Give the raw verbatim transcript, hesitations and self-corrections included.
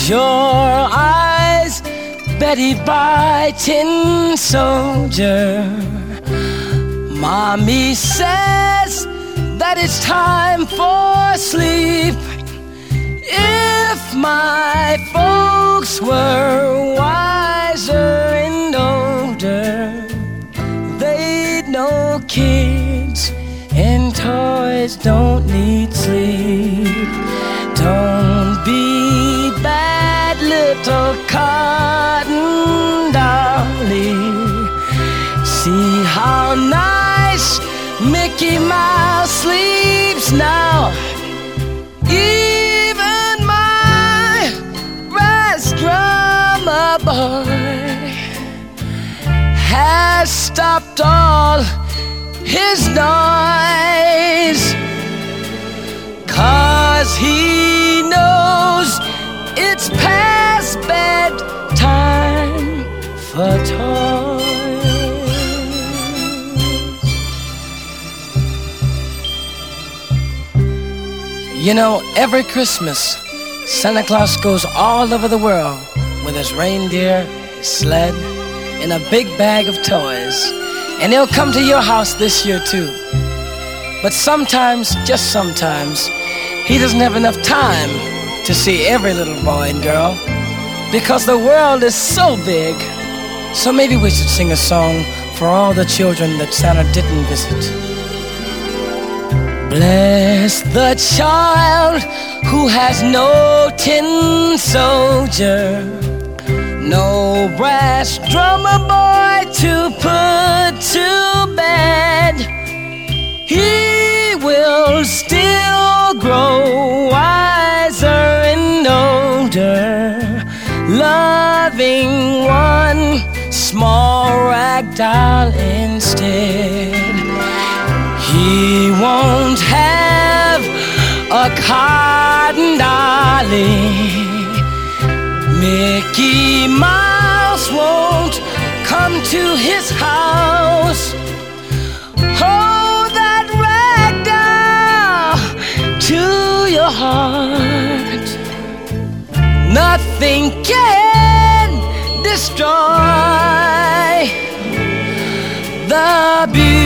Close your eyes, Betty by Tin Soldier. Mommy says that it's time for sleep. If my folks were wiser and older, they'd know kids and toys don't need sleep. Don't be bad, little cotton dolly. See how nice Mickey Mouse sleeps now. Even my brass drummer boy has stopped all his noise, 'cause he knows it's past bedtime for toys. You know, every Christmas, Santa Claus goes all over the world with his reindeer, his sled, and a big bag of toys. And he'll come to your house this year too. But sometimes, just sometimes, he doesn't have enough time to see every little boy and girl, because the world is so big. So maybe we should sing a song for all the children that Santa didn't visit. Bless the child who has no tin soldier, no brass drummer boy to put to bed. He will still grow wiser and older, loving one small rag doll instead. He won't have a cotton dolly. Mickey Mouse won't come to his house. Hold that rag doll to your heart. Nothing can destroy the beauty